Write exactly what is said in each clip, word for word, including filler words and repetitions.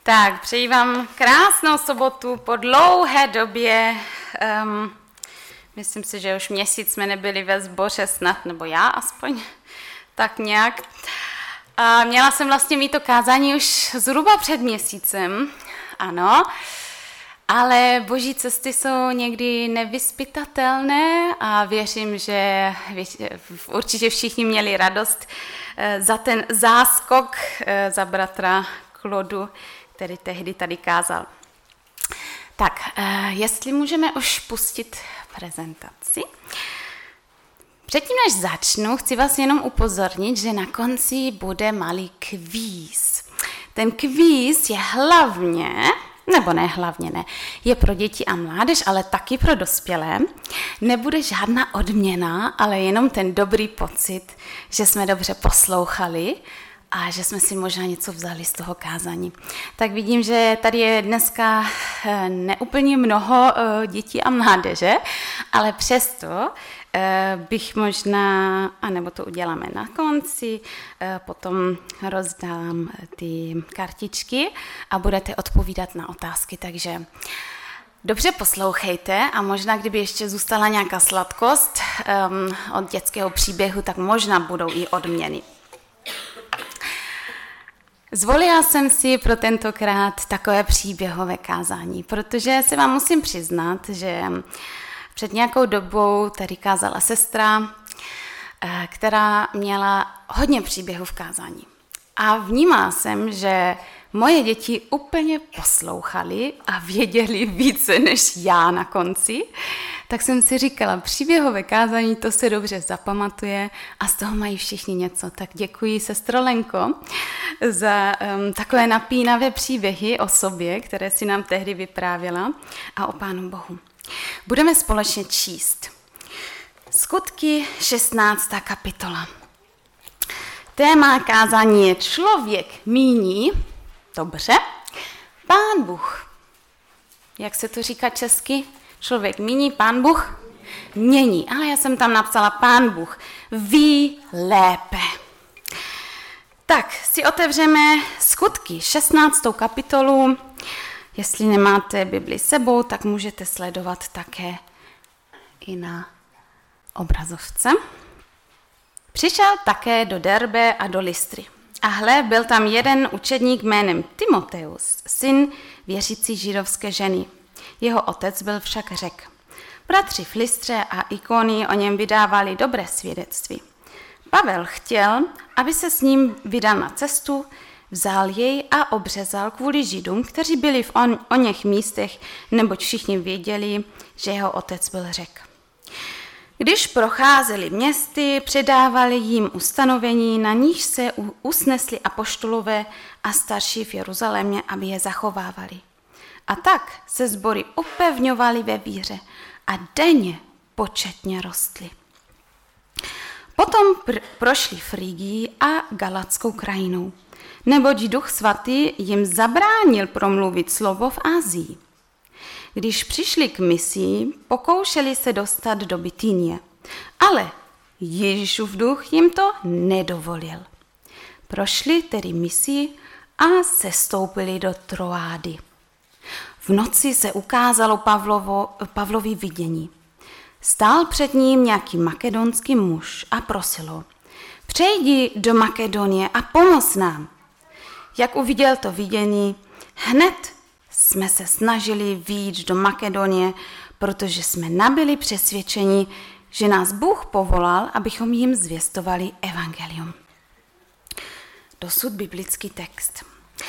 Tak, přeji vám krásnou sobotu po dlouhé době. Um, myslím si, že už měsíc jsme nebyli ve sboře snad, nebo já aspoň tak nějak. A měla jsem vlastně mít to kázání už zhruba před měsícem, ano, ale boží cesty jsou někdy nevyzpytatelné a věřím, že určitě všichni měli radost za ten záskok za bratra Klodu, který tehdy tady kázal. Tak, jestli můžeme už pustit prezentaci. Předtím, než začnu, chci vás jenom upozornit, že na konci bude malý kvíz. Ten kvíz je hlavně, nebo ne hlavně ne, je pro děti a mládež, ale taky pro dospělé. Nebude žádná odměna, ale jenom ten dobrý pocit, že jsme dobře poslouchali a že jsme si možná něco vzali z toho kázání. Tak vidím, že tady je dneska neúplně mnoho dětí a mládeže, ale přesto bych možná, anebo to uděláme na konci, potom rozdám ty kartičky a budete odpovídat na otázky, takže dobře poslouchejte a možná, kdyby ještě zůstala nějaká sladkost um, od dětského příběhu, tak možná budou i odměny. Zvolila jsem si pro tentokrát takové příběhové kázání, protože se vám musím přiznat, že před nějakou dobou tady kázala sestra, která měla hodně příběhů v kázání. A vnímala jsem, že moje děti úplně poslouchali a věděli více než já na konci. Tak jsem si říkala, příběhové kázání, to se dobře zapamatuje a z toho mají všichni něco. Tak děkuji, sestro Lenko, za um, takové napínavé příběhy o sobě, které si nám tehdy vyprávěla, a o Pánu Bohu. Budeme společně číst Skutky šestnáctá kapitola. Téma kázání je Člověk míní, dobře, Pán Bůh. Jak se to říká česky? Člověk míní, Pán Bůh mění. Ale já jsem tam napsala Pán Bůh ví lépe. Tak si otevřeme Skutky šestnáctou kapitolu. Jestli nemáte Bibli sebou, tak můžete sledovat také i na obrazovce. Přišel také do Derbe a do Lystry. A hle, byl tam jeden učedník jménem Timoteus, syn věřící židovské ženy. Jeho otec byl však Řek. Bratři v Lystře a Ikonii o něm vydávali dobré svědectví. Pavel chtěl, aby se s ním vydal na cestu, vzal jej a obřezal kvůli Židům, kteří byli v on, o něch místech, neboť všichni věděli, že jeho otec byl Řek. Když procházeli městy, předávali jim ustanovení, na níž se usnesli apoštolové a starší v Jeruzalémě, aby je zachovávali. A tak se sbory upevňovaly ve víře a denně početně rostly. Potom pr- prošli Frygii a Galatskou krajinou, neboť Duch Svatý jim zabránil promluvit slovo v Asii. Když přišli k misii, pokoušeli se dostat do Bitynie, ale Ježíšův duch jim to nedovolil. Prošli tedy misii a sestoupili do Troády. V noci se ukázalo Pavlovo, Pavlovi vidění. Stál před ním nějaký makedonský muž a prosil ho, přejdi do Makedonie a pomoz nám. Jak uviděl to vidění, hned jsme se snažili vyjít do Makedonie, protože jsme nabyli přesvědčení, že nás Bůh povolal, abychom jim zvěstovali evangelium. Dosud biblický text.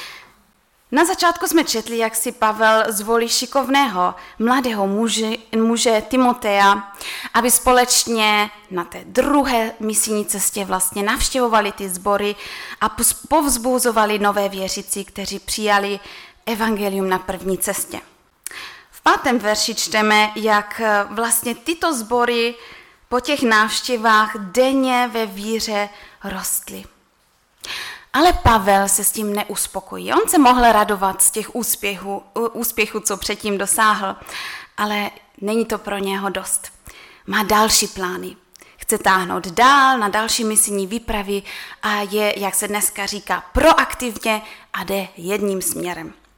Na začátku jsme četli, jak si Pavel zvolí šikovného mladého muže, muže Timotea, aby společně na té druhé misijní cestě vlastně navštěvovali ty sbory a povzbuzovali nové věřící, kteří přijali evangelium na první cestě. V pátém verši čteme, jak vlastně tyto sbory po těch návštěvách denně ve víře rostly. Ale Pavel se s tím neuspokojí. On se mohl radovat z těch úspěchů, úspěchů, co předtím dosáhl, ale není to pro něho dost. Má další plány. Chce táhnout dál na další misijní výpravy a je, jak se dneska říká, proaktivně a jde jedním směrem.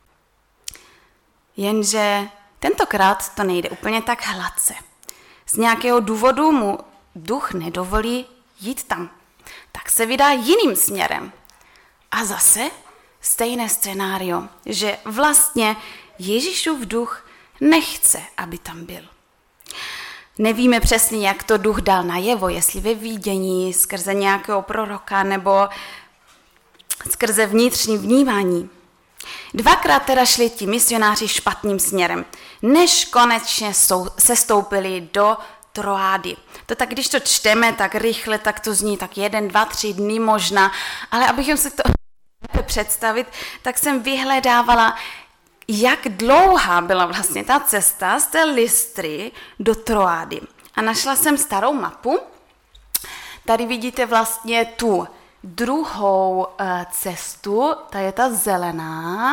Jenže tentokrát to nejde úplně tak hladce. Z nějakého důvodu mu duch nedovolí jít tam. Tak se vydá jiným směrem. A zase stejné scénário, že vlastně Ježíšův duch nechce, aby tam byl. Nevíme přesně, jak to duch dal najevo, jestli ve vidění, skrze nějakého proroka nebo skrze vnitřní vnímání. Dvakrát teda šli ti misionáři špatným směrem, než konečně sestoupili do Troády. To tak, když to čteme tak rychle, tak to zní tak jeden, dva, tři dny možná, ale abychom si to představit, tak jsem vyhledávala, jak dlouhá byla vlastně ta cesta z té Lystry do Troády. A našla jsem starou mapu. Tady vidíte vlastně tu druhou cestu, ta je ta zelená.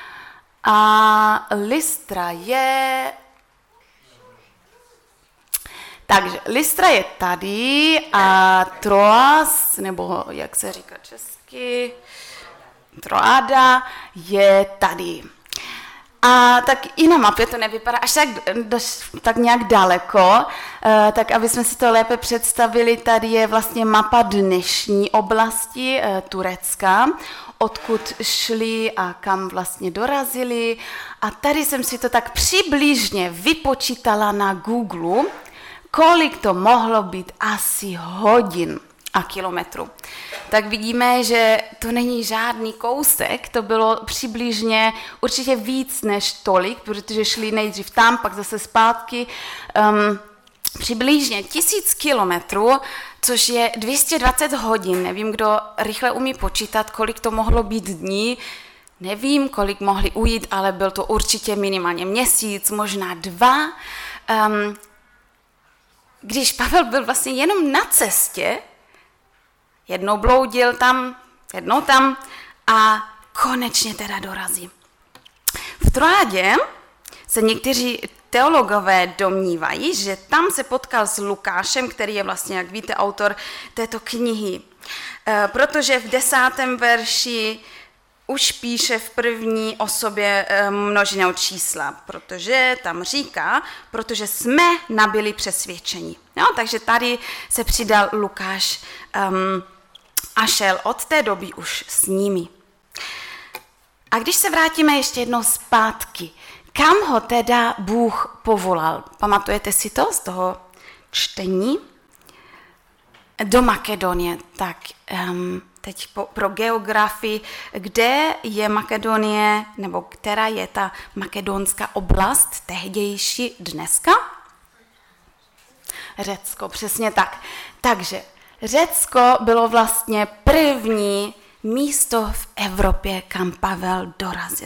A Lystra je... Takže Lystra je tady a Troas, nebo jak se říká česky, Troáda je tady. A tak i na mapě to nevypadá až tak, tak nějak daleko, tak aby jsme si to lépe představili, tady je vlastně mapa dnešní oblasti Turecka, odkud šli a kam vlastně dorazili. A tady jsem si to tak přibližně vypočítala na Google, kolik to mohlo být asi hodin a kilometrů. Tak vidíme, že to není žádný kousek, to bylo přibližně určitě víc než tolik, protože šli nejdřív tam, pak zase zpátky. Um, přibližně tisíc kilometrů, což je dvě stě dvacet hodin. Nevím, kdo rychle umí počítat, kolik to mohlo být dní. Nevím, kolik mohli ujít, ale byl to určitě minimálně měsíc, možná dva. Um, když Pavel byl vlastně jenom na cestě, jednou bloudil tam, jednou tam a konečně teda dorazí. V Troádě se někteří teologové domnívají, že tam se potkal s Lukášem, který je vlastně, jak víte, autor této knihy. E, protože v desátém verši už píše v první osobě e, množinou čísla, protože tam říká, protože jsme nabyli přesvědčení. No, takže tady se přidal Lukáš um, a šel od té doby už s nimi. A když se vrátíme ještě jednou zpátky, kam ho teda Bůh povolal? Pamatujete si to z toho čtení? Do Makedonie. Tak um, teď po, pro geografii, kde je Makedonie, nebo která je ta makedonská oblast tehdější dneska? Řecko, přesně tak. Takže Řecko bylo vlastně první místo v Evropě, kam Pavel dorazil.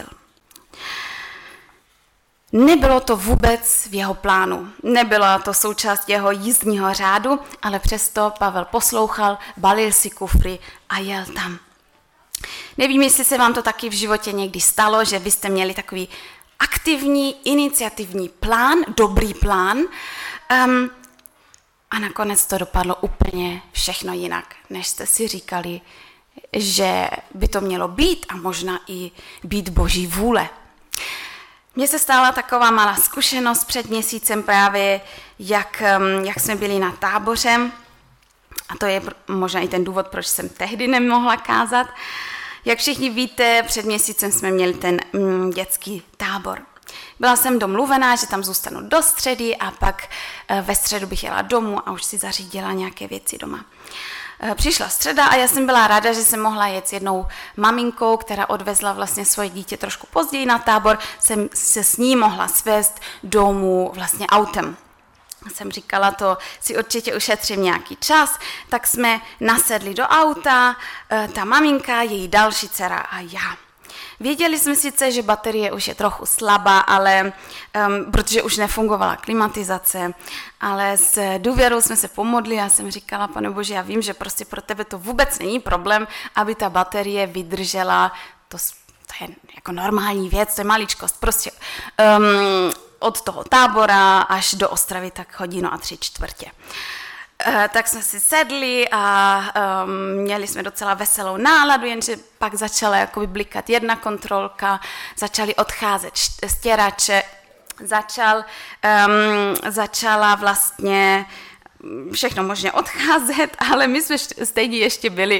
Nebylo to vůbec v jeho plánu, nebyla to součást jeho jízdního řádu, ale přesto Pavel poslouchal, balil si kufry a jel tam. Nevím, jestli se vám to taky v životě někdy stalo, že vy jste měli takový aktivní, iniciativní plán, dobrý plán, um, a nakonec to dopadlo úplně všechno jinak, než jste si říkali, že by to mělo být a možná i být Boží vůle. Mně se stala taková malá zkušenost před měsícem právě, jak, jak jsme byli na táboře, a to je možná i ten důvod, proč jsem tehdy nemohla kázat. Jak všichni víte, před měsícem jsme měli ten mm, dětský tábor. Byla jsem domluvená, že tam zůstanu do středy a pak ve středu bych jela domů a už si zařídila nějaké věci doma. Přišla středa a já jsem byla ráda, že jsem mohla jet s jednou maminkou, která odvezla vlastně svoje dítě trošku později na tábor, jsem se s ní mohla svést domů vlastně autem. Jsem říkala, to si určitě ušetřím nějaký čas, tak jsme nasedli do auta, ta maminka, její další dcera a já. Věděli jsme sice, že baterie už je trochu slabá, ale um, protože už nefungovala klimatizace, ale s důvěrou jsme se pomodli. Já jsem říkala, Pane Bože, já vím, že prostě pro tebe to vůbec není problém, aby ta baterie vydržela, to, to je jako normální věc, to je maličkost, prostě um, od toho tábora až do Ostravy tak hodinu a tři čtvrtě. tak jsme si sedli a um, měli jsme docela veselou náladu, jenže pak začala jakoby blikat jedna kontrolka, začaly odcházet stěrače, začal, um, začala vlastně všechno možně odcházet, ale my jsme stejně ještě byli,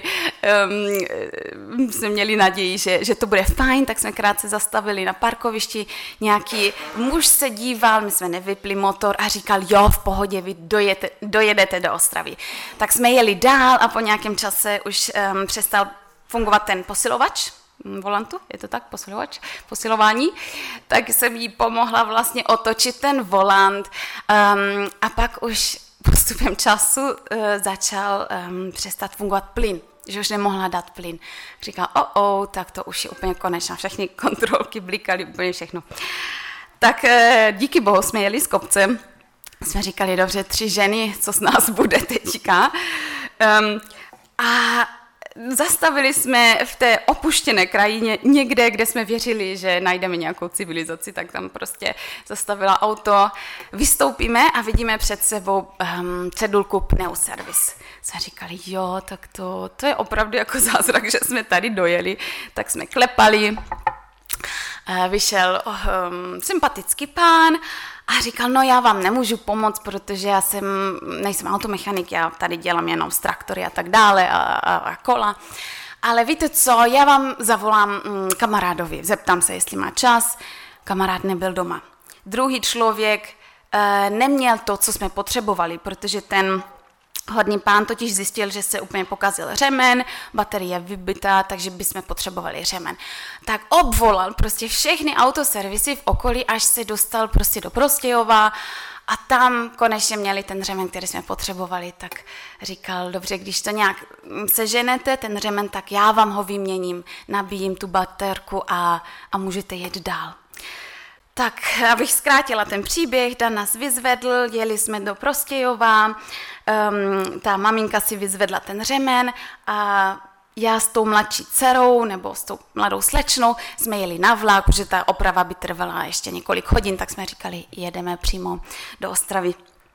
um, jsme měli naději, že, že to bude fajn, tak jsme krátce zastavili na parkovišti, nějaký muž se díval, my jsme nevypli motor a říkal, jo, v pohodě, vy dojete, dojedete do Ostravy. Tak jsme jeli dál a po nějakém čase už um, přestal fungovat ten posilovač volantu, je to tak, posilovač, posilování, tak jsem jí pomohla vlastně otočit ten volant um, a pak už postupem času uh, začal um, přestat fungovat plyn, že už nemohla dát plyn. Říkala, o, oh, oh, tak to už je úplně konečná, všechny kontrolky blikaly, úplně všechno. Tak uh, díky bohu jsme jeli s kopcem, jsme říkali, dobře, tři ženy, co z nás bude teďka. Um, a zastavili jsme v té opuštěné krajině někde, kde jsme věřili, že najdeme nějakou civilizaci, tak tam prostě zastavila auto, vystoupíme a vidíme před sebou um, cedulku pneuservis. Jsme říkali, jo, tak to, to je opravdu jako zázrak, že jsme tady dojeli, tak jsme klepali, uh, vyšel um, sympatický pán a říkal, no já vám nemůžu pomoct, protože já jsem, nejsem automechanik, já tady dělám jenom z traktory a tak dále a, a, a kola. Ale víte co, já vám zavolám mm, kamarádovi, zeptám se, jestli má čas. Kamarád nebyl doma. Druhý člověk e, neměl to, co jsme potřebovali, protože ten hodný pán totiž zjistil, že se úplně pokazil řemen, baterie je vybitá, takže bychom potřebovali řemen. Tak obvolal prostě všechny autoservisy v okolí, až se dostal prostě do Prostějova a tam konečně měli ten řemen, který jsme potřebovali, tak říkal, dobře, když to nějak seženete, ten řemen, tak já vám ho vyměním, nabíjím tu baterku a, a můžete jet dál. Tak, abych zkrátila ten příběh, Dan nás vyzvedl, jeli jsme do Prostějova, um, ta maminka si vyzvedla ten řemen a já s tou mladší dcerou nebo s tou mladou slečnou jsme jeli na vlak, protože ta oprava by trvala ještě několik hodin, tak jsme říkali, jedeme přímo do Ostravy.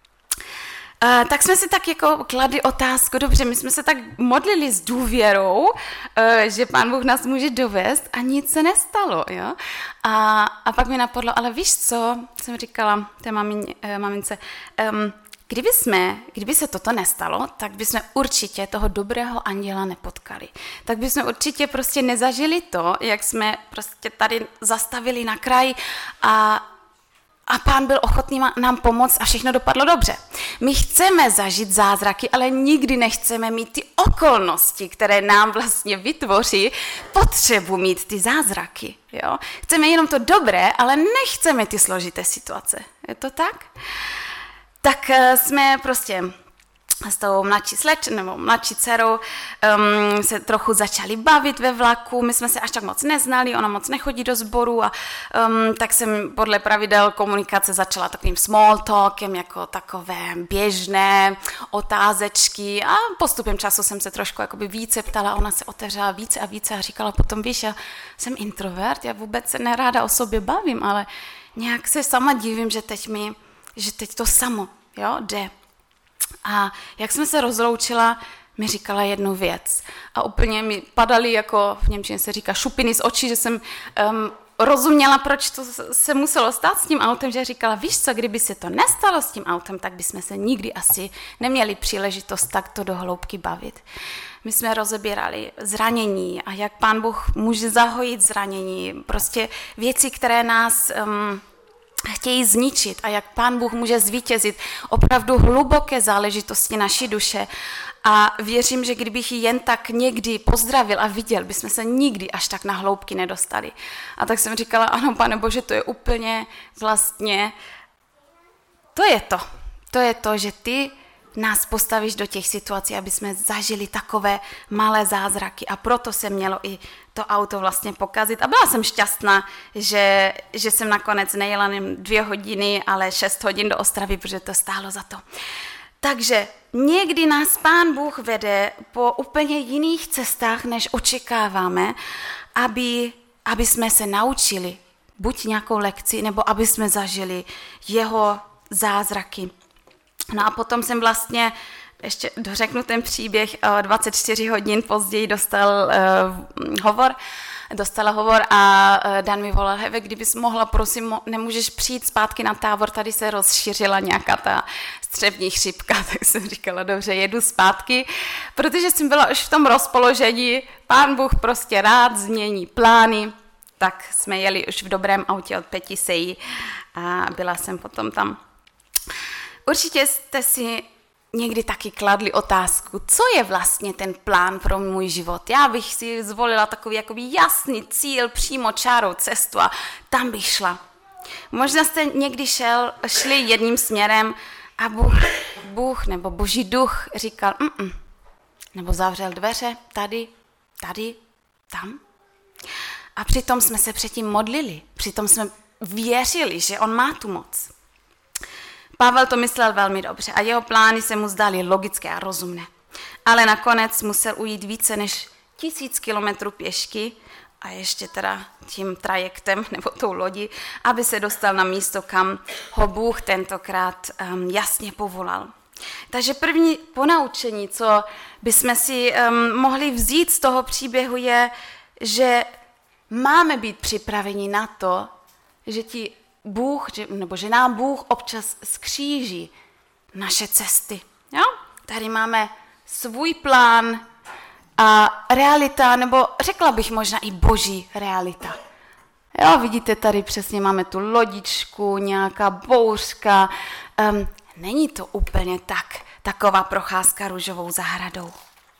Uh, tak jsme si tak jako kladli otázku, dobře, my jsme se tak modlili s důvěrou, uh, že Pán Bůh nás může dovést a nic se nestalo, jo. A, a pak mi napadlo, ale víš co, jsem říkala té mamin, uh, mamince, um, kdyby jsme, kdyby se toto nestalo, tak bychom určitě toho dobrého anděla nepotkali. Tak bychom určitě prostě nezažili to, jak jsme prostě tady zastavili na kraji a A Pán byl ochotný nám pomoct a všechno dopadlo dobře. My chceme zažít zázraky, ale nikdy nechceme mít ty okolnosti, které nám vlastně vytvoří potřebu mít ty zázraky. Jo? Chceme jenom to dobré, ale nechceme ty složité situace. Je to tak? Tak jsme prostě s tou mladší sleč, nebo mladší dcerou um, se trochu začali bavit ve vlaku, my jsme se až tak moc neznali, ona moc nechodí do sboru a um, tak jsem podle pravidel komunikace začala takovým small talkem, jako takové běžné otázečky a postupem času jsem se trošku jakoby více ptala, ona se otevřela více a více a říkala potom, víš, já jsem introvert, já vůbec se neráda o sobě bavím, ale nějak se sama divím, že teď mi, že teď to samo, jo, jde. A jak jsem se rozloučila, mi říkala jednu věc. A úplně mi padaly, jako v němčině se říká, šupiny z očí, že jsem um, rozuměla, proč to se muselo stát s tím autem, že říkala, víš co, kdyby se to nestalo s tím autem, tak bychom se nikdy asi neměli příležitost takto do hloubky bavit. My jsme rozebírali zranění a jak Pán Bůh může zahojit zranění, prostě věci, které nás Um, chtějí zničit a jak Pán Bůh může zvítězit opravdu hluboké záležitosti naší duše. A věřím, že kdybych ji jen tak někdy pozdravil a viděl, bychom se nikdy až tak na hloubky nedostali. A tak jsem říkala, ano, Pane Bože, to je úplně vlastně, to je to. To je to, že ty nás postavíš do těch situací, aby jsme zažili takové malé zázraky a proto se mělo i to auto vlastně pokazit. A byla jsem šťastná, že, že jsem nakonec nejela jen dvě hodiny, ale šest hodin do Ostravy, protože to stálo za to. Takže někdy nás Pán Bůh vede po úplně jiných cestách, než očekáváme, aby, aby jsme se naučili buď nějakou lekci, nebo aby jsme zažili jeho zázraky. No a potom jsem vlastně ještě dořeknu ten příběh, dvacet čtyři hodin později dostal uh, hovor, dostala hovor a Dan mi volal, heve, kdybys mohla, prosím, nemůžeš přijít zpátky na tábor, tady se rozšířila nějaká ta střevní chřipka, tak jsem říkala, dobře, jedu zpátky, protože jsem byla už v tom rozpoložení, Pán Bůh prostě rád změní plány, tak jsme jeli už v dobrém autě od Pětisejí a byla jsem potom tam. Určitě jste si někdy taky kladli otázku, co je vlastně ten plán pro můj život. Já bych si zvolila takový jakoby jasný cíl, přímo čárou cestu a tam bych šla. Možná jste někdy šel, šli jedním směrem a Bůh, Bůh nebo Boží duch říkal mm-mm. Nebo zavřel dveře tady, tady, tam. A přitom jsme se předtím modlili, přitom jsme věřili, že on má tu moc. Pavel to myslel velmi dobře a jeho plány se mu zdály logické a rozumné. Ale nakonec musel ujít více než tisíc kilometrů pěšky a ještě teda tím trajektem nebo tou lodí, aby se dostal na místo, kam ho Bůh tentokrát um, jasně povolal. Takže první ponaučení, co bychom si um, mohli vzít z toho příběhu je, že máme být připraveni na to, že ti Bůh, nebo že nám Bůh občas skříží naše cesty. Jo? Tady máme svůj plán a realita, nebo řekla bych možná i boží realita. Jo, vidíte, tady přesně máme tu lodičku, nějaká bouřka. Um, není to úplně tak, taková procházka růžovou zahradou.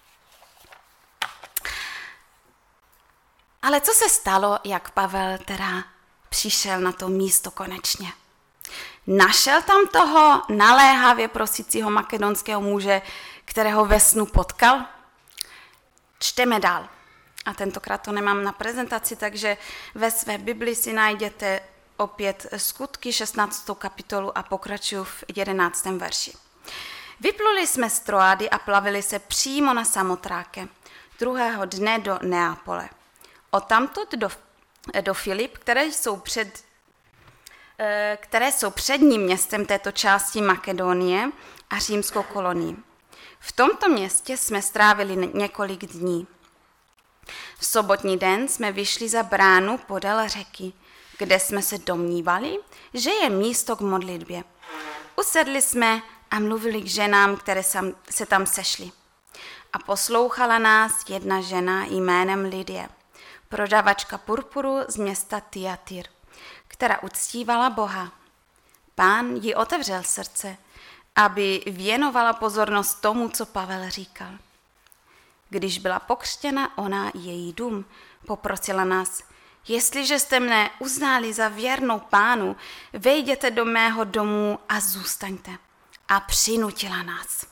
Ale co se stalo, jak Pavel teda přišel na to místo konečně? Našel tam toho naléhavě prosícího makedonského muže, kterého ve snu potkal? Čteme dál. A tentokrát to nemám na prezentaci, takže ve své Bibli si najděte opět Skutky šestnáctou kapitolu a pokračuju v jedenáctém verši. Vypluli jsme z Troády a plavili se přímo na Samotráke, druhého dne do Neapole. Odtamtud do, do Filip, které jsou, před, které jsou předním městem této části Makedonie a římskou kolonii. V tomto městě jsme strávili několik dní. V sobotní den jsme vyšli za bránu podél řeky, kde jsme se domnívali, že je místo k modlitbě. Usedli jsme a mluvili k ženám, které se tam sešly. A poslouchala nás jedna žena jménem Lidie, prodavačka purpuru z města Tyatýr, která uctívala Boha. Pán jí otevřel srdce, aby věnovala pozornost tomu, co Pavel říkal. Když byla pokřtěna ona i její dům, poprosila nás, jestliže jste mne uznali za věrnou Pánu, vejděte do mého domu a zůstaňte. A přinutila nás.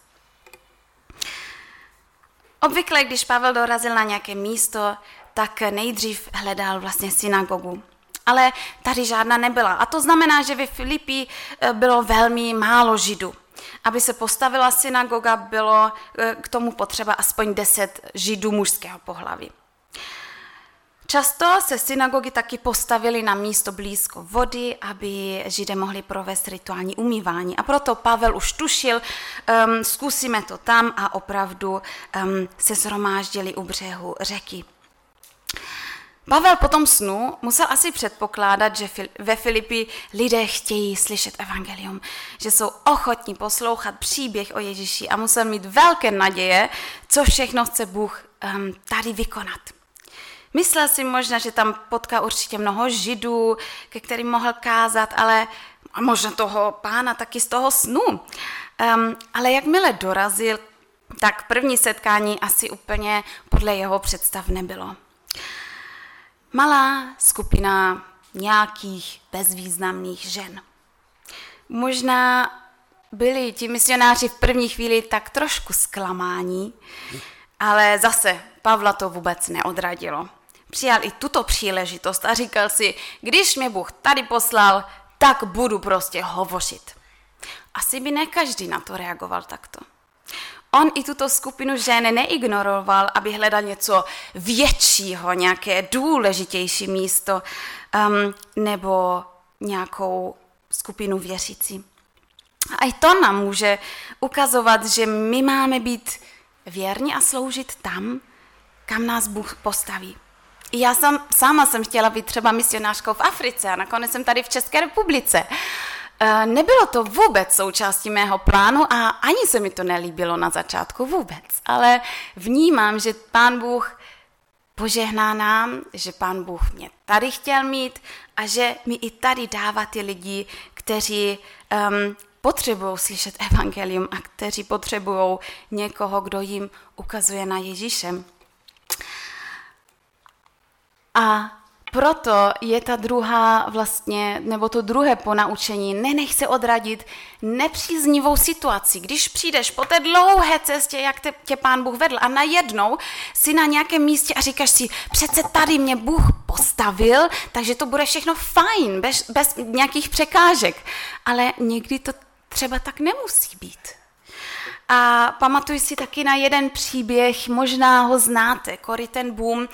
Obvykle, když Pavel dorazil na nějaké místo, tak nejdřív hledal vlastně synagogu. Ale tady žádná nebyla. A to znamená, že ve Filipi bylo velmi málo Židů. Aby se postavila synagoga, bylo k tomu potřeba aspoň deset Židů mužského pohlaví. Často se synagogy taky postavily na místo blízko vody, aby Židé mohli provést rituální umývání. A proto Pavel už tušil, um, zkusíme to tam a opravdu um, se shromáždili u břehu řeky. Pavel po tom snu musel asi předpokládat, že ve Filipi lidé chtějí slyšet evangelium, že jsou ochotní poslouchat příběh o Ježíši a musel mít velké naděje, co všechno chce Bůh um, tady vykonat. Myslel si možná, že tam potká určitě mnoho Židů, ke kterým mohl kázat, ale a možná toho Pána taky z toho snu. Um, ale jakmile dorazil, tak první setkání asi úplně podle jeho představ nebylo. Malá skupina nějakých bezvýznamných žen. Možná byli ti misionáři v první chvíli tak trošku zklamáni, ale zase Pavla to vůbec neodradilo. Přijal i tuto příležitost a říkal si, když mě Bůh tady poslal, tak budu prostě hovořit. Asi by ne každý na to reagoval takto. On i tuto skupinu žen neignoroval, aby hledal něco většího, nějaké důležitější místo um, nebo nějakou skupinu věřící. A i to nám může ukazovat, že my máme být věrní a sloužit tam, kam nás Bůh postaví. Já jsem, sama jsem chtěla být třeba misionářkou v Africe a nakonec jsem tady v České republice. Nebylo to vůbec součástí mého plánu a ani se mi to nelíbilo na začátku vůbec, ale vnímám, že Pán Bůh požehná nám, že Pán Bůh mě tady chtěl mít a že mi i tady dává ty lidi, kteří um, potřebují slyšet evangelium a kteří potřebují někoho, kdo jim ukazuje na Ježíše. A proto je ta druhá vlastně, nebo to druhé ponaučení, nenech se odradit nepříznivou situací. Když přijdeš po té dlouhé cestě, jak te, tě Pán Bůh vedl a najednou si na nějakém místě a říkáš si, přece tady mě Bůh postavil, takže to bude všechno fajn, bez, bez nějakých překážek. Ale někdy to třeba tak nemusí být. A pamatuji si taky na jeden příběh, možná ho znáte. Corrie ten Boom um,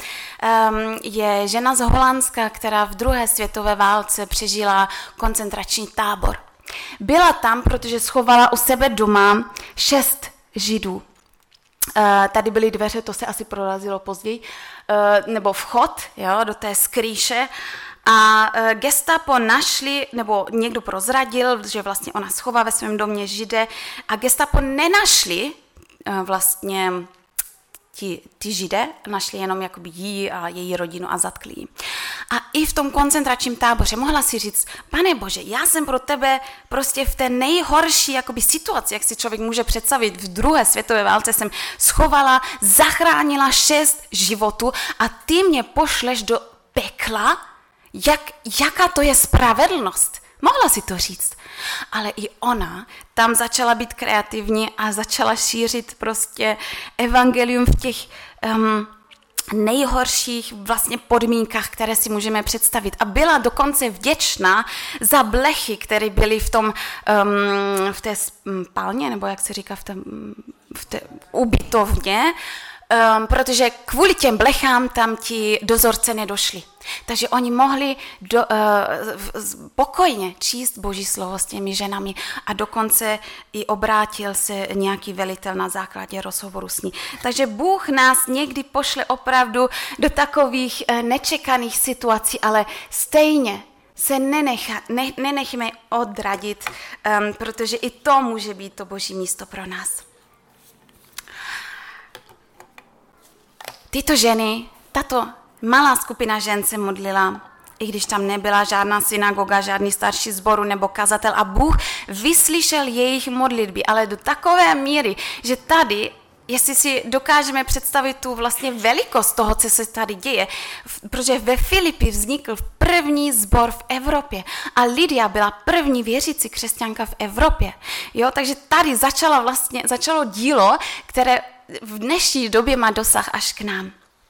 je žena z Holandska, která v druhé světové válce přežila koncentrační tábor. Byla tam, protože schovala u sebe doma šest Židů. Uh, tady byly dveře, to se asi prorazilo později, uh, nebo vchod, jo, do té skrýše. A gestapo našli, nebo někdo prozradil, že vlastně ona schová ve svém domě Žide a gestapo nenašli vlastně ti, ti Žide, našli jenom jakoby jí a její rodinu a zatkli ji. A i v tom koncentračním táboře mohla si říct, Pane Bože, já jsem pro tebe prostě v té nejhorší jakoby situaci, jak si člověk může představit, v druhé světové válce jsem schovala, zachránila šest životů a ty mě pošleš do pekla. Jak, jaká to je spravedlnost? Mohla si to říct. Ale i ona tam začala být kreativní a začala šířit prostě evangelium v těch um, nejhorších vlastně podmínkách, které si můžeme představit. A byla dokonce vděčná za blechy, které byly v tom, um, v té spálně, nebo jak se říká, v té, v té ubytovně, Um, protože kvůli těm blechám tam ti dozorce nedošli. Takže oni mohli do, uh, spokojně číst Boží slovo s těmi ženami a dokonce i obrátil se nějaký velitel na základě rozhovoru s ní. Takže Bůh nás někdy pošle opravdu do takových uh, nečekaných situací, ale stejně se nenecha, ne, nenechme odradit, um, protože i to může být to Boží místo pro nás. Tyto ženy, tato malá skupina žen se modlila, i když tam nebyla žádná synagoga, žádný starší sboru nebo kazatel a Bůh vyslyšel jejich modlitby, ale do takové míry, že tady, jestli si dokážeme představit tu vlastně velikost toho, co se tady děje, protože ve Filipi vznikl první sbor v Evropě a Lydia byla první věřící křesťanka v Evropě. Jo, takže tady začalo vlastně, začalo dílo, které v dnešní době má dosah až k nám.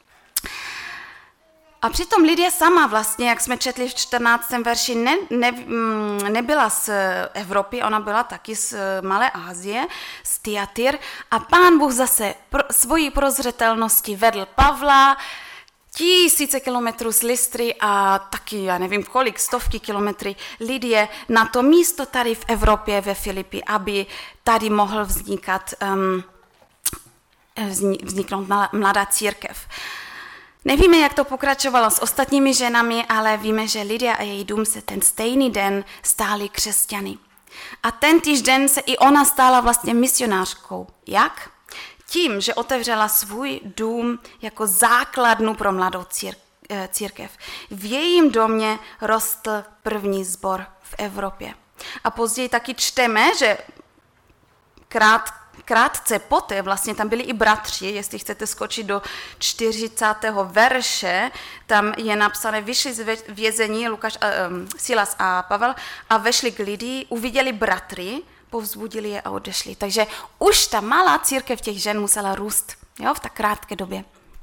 A přitom Lidie sama vlastně, jak jsme četli v čtrnáctém verši, ne, ne, nebyla z Evropy, ona byla taky z Malé Asie, z Tyatýr a Pán Bůh zase pro, svojí prozřetelnosti vedl Pavla tisíce kilometrů z Lystry a taky, já nevím kolik, stovky kilometry Lidie na to místo tady v Evropě, ve Filipi, aby tady mohl vznikat um, vzniknout mladá církev. Nevíme, jak to pokračovalo s ostatními ženami, ale víme, že Lydia a její dům se ten stejný den stáli křesťany. A ten týžden se i ona stala vlastně misionářkou. Jak? Tím, že otevřela svůj dům jako základnu pro mladou církev. V jejím domě rostl první sbor v Evropě. A později taky čteme, že krát Krátce poté, vlastně tam byli i bratři, jestli chcete skočit do čtyřicátého verše, tam je napsané, vyšli z vězení Lukáš, um, Silas a Pavel a vešli k Lidii, uviděli bratry, povzbudili je a odešli. Takže už ta malá církev těch žen musela růst, jo, v tak krátké době.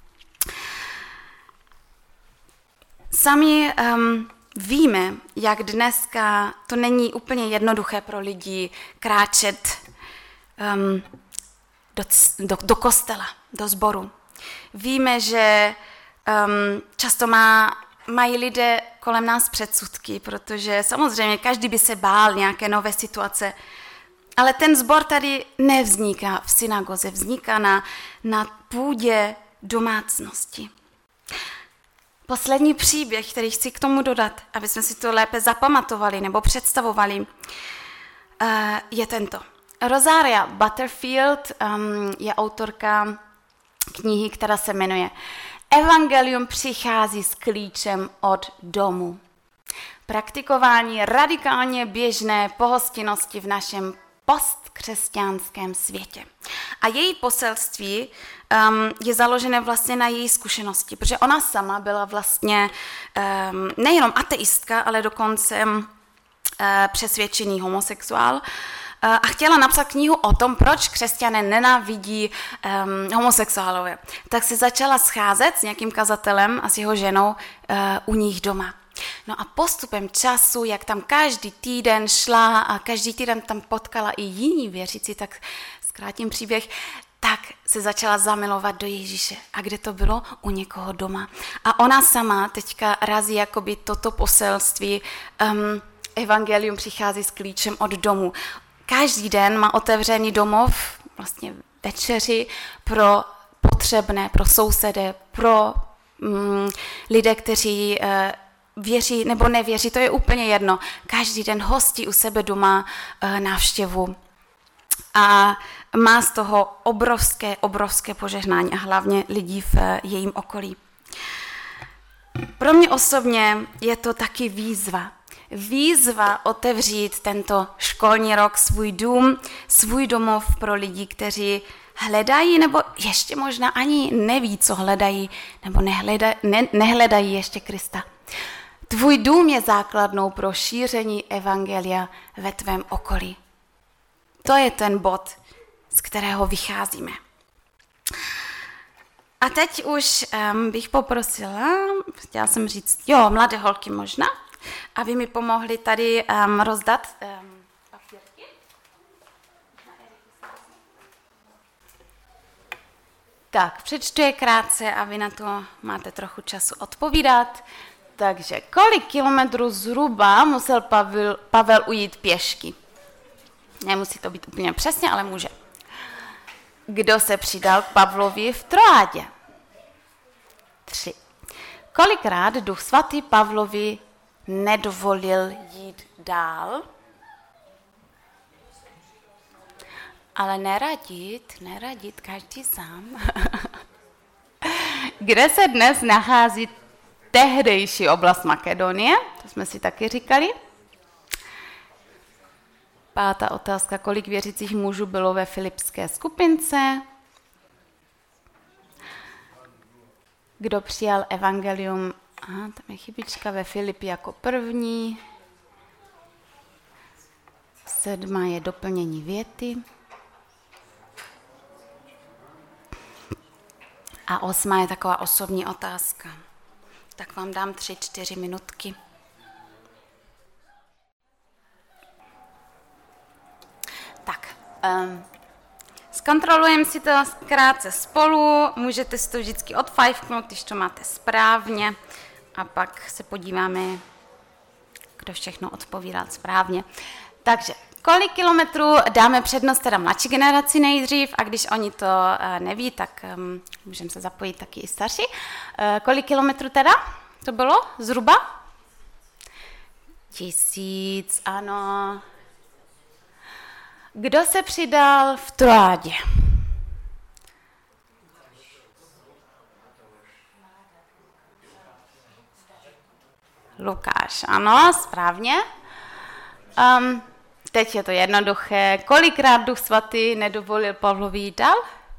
Sami um, víme, jak dneska to není úplně jednoduché pro lidi kráčet Um, do, do, do kostela, do sboru. Víme, že um, často má, mají lidé kolem nás předsudky, protože samozřejmě každý by se bál nějaké nové situace ale ten sbor tady nevzniká v synagoze, vzniká na, na půdě domácnosti. Poslední příběh, který chci k tomu dodat, aby jsme si to lépe zapamatovali nebo představovali, je tento. Rosaria Butterfield um, je autorka knihy, která se jmenuje Evangelium přichází s klíčem od domu. Praktikování radikálně běžné pohostinnosti v našem postkřesťanském světě. A její poselství um, je založené vlastně na její zkušenosti, protože ona sama byla vlastně um, nejenom ateistka, ale dokonce um, přesvědčený homosexuál. A chtěla napsat knihu o tom, proč křesťané nenávidí um, homosexuálové. Tak se začala scházet s nějakým kazatelem a s jeho ženou uh, u nich doma. No a postupem času, jak tam každý týden šla a každý týden tam potkala i jiní věřící, tak zkrátím příběh, tak se začala zamilovat do Ježíše. A kde to bylo? U někoho doma. A ona sama teďka razí jakoby toto poselství, um, evangelium přichází s klíčem od domu. Každý den má otevřený domov, vlastně večeři pro potřebné, pro sousedy, pro mm, lidé, kteří uh, věří nebo nevěří, to je úplně jedno. Každý den hostí u sebe doma uh, návštěvu a má z toho obrovské, obrovské požehnání a hlavně lidí v uh, jejím okolí. Pro mě osobně je to taky výzva. Výzva otevřít tento školní rok svůj dům, svůj domov pro lidi, kteří hledají nebo ještě možná ani neví, co hledají, nebo nehledají, ne, nehledají ještě Krista. Tvůj dům je základnou pro šíření evangelia ve tvém okolí. To je ten bod, z kterého vycházíme. A teď už um, bych poprosila, chtěla jsem říct, jo, mladé holky možná, aby mi pomohli tady um, rozdat um, papírky. Tak, přečtu je krátce a vy na to máte trochu času odpovídat. Takže kolik kilometrů zhruba musel Pavel, Pavel ujít pěšky? Nemusí to být úplně přesně, ale může. Kdo se přidal k Pavlovi v Troádě? Tři. Kolikrát Duch Svatý Pavlovi nedovolil jít dál? Ale neradit, neradit každý sám. Kde se dnes nachází tehdejší oblast Makedonie? To jsme si taky říkali. Pátá otázka, kolik věřících mužů bylo ve filipské skupince? Kdo přijal evangelium? Aha, tam je chybička, ve Filipi jako první. Sedma je doplnění věty. A osma je taková osobní otázka. Tak vám dám tři, čtyři minutky. Tak, um, zkontrolujeme si to krátce spolu, můžete si to vždycky odfajfknout, když to máte správně a pak se podíváme, kdo všechno odpovídal správně. Takže, kolik kilometrů dáme přednost teda mladší generaci nejdřív a když oni to uh, neví, tak um, můžeme se zapojit taky i starší. Uh, kolik kilometrů teda to bylo zhruba? Tisíc, ano. Kdo se přidal v Troádě? Lukáš, ano, správně. Um, teď je to jednoduché. Kolikrát Duch Svatý nedovolil Pavlovi jít dál?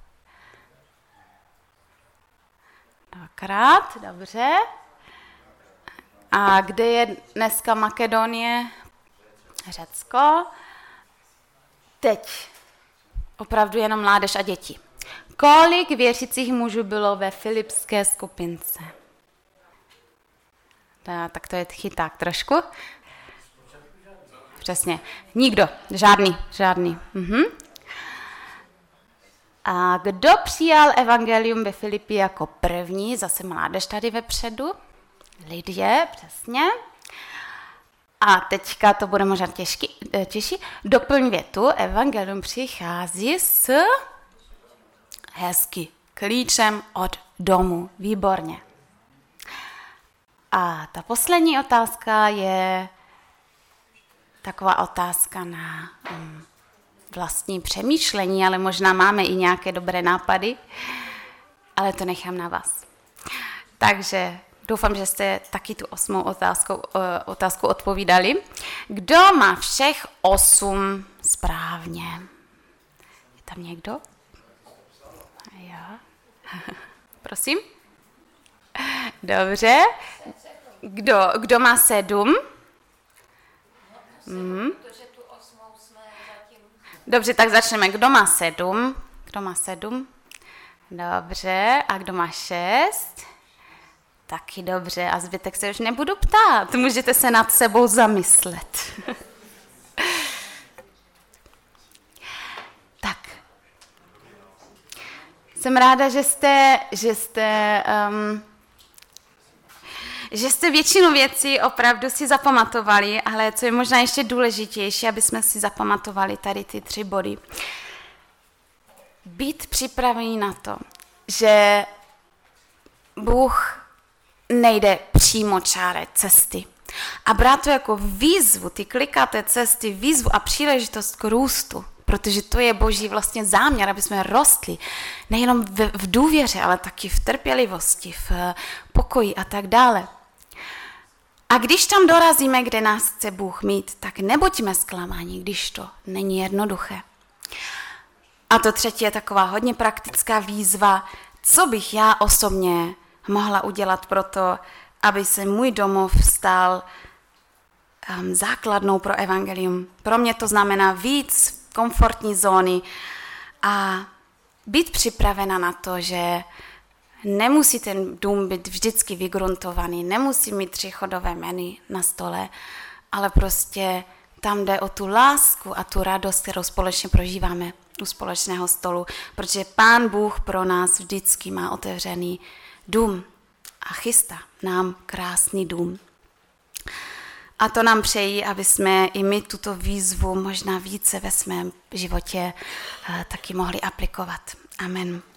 Dvakrát, dobře. A kde je dneska Makedonie? Řecko. Teď opravdu jenom mládež a děti. Kolik věřících mužů bylo ve filipské skupince? Da, tak to je chyták trošku. Přesně. Nikdo. Žádný. Žádný. Mhm. A kdo přijal evangelium ve Filipi jako první? Zase mládež tady vepředu. Lidie, přesně. A teďka to bude možná těžký, těžší. Doplň větu. Evangelium přichází s hezky klíčem od domu. Výborně. A ta poslední otázka je taková otázka na um, vlastní přemýšlení, ale možná máme i nějaké dobré nápady, ale to nechám na vás. Takže doufám, že jste taky tu osmou otázku, uh, otázku odpovídali. Kdo má všech osm správně? Je tam někdo? Jo. Prosím? Dobře. Kdo, kdo má sedm? Hmm. Dobře, tak začneme. Kdo má sedm? Kdo má sedm? Dobře. A kdo má šest? Taky dobře. A zbytek se už nebudu ptát. Můžete se nad sebou zamyslet. Tak. Jsem ráda, že jste, že jste, um, že jste většinu věcí opravdu si zapamatovali, ale co je možná ještě důležitější, aby jsme si zapamatovali tady ty tři body. Být připravený na to, že Bůh nejde přímo čárat cesty. A brát to jako výzvu, ty klikaté cesty, výzvu a příležitost k růstu. Protože to je Boží vlastně záměr, aby jsme rostli nejenom v, v důvěře, ale taky v trpělivosti, v pokoji a tak dále. A když tam dorazíme, kde nás chce Bůh mít, tak nebuďme zklamáni, když to není jednoduché. A to třetí je taková hodně praktická výzva, co bych já osobně mohla udělat pro to, aby se můj domov stal um, základnou pro evangelium. Pro mě to znamená víc komfortní zóny a být připravena na to, že nemusí ten dům být vždycky vygruntovaný, nemusí mít tři chodové meny na stole, ale prostě tam jde o tu lásku a tu radost, kterou společně prožíváme u společného stolu, protože Pán Bůh pro nás vždycky má otevřený dům a chystá nám krásný dům. A to nám přeji, aby jsme i my tuto výzvu možná více ve svém životě uh, taky mohli aplikovat. Amen.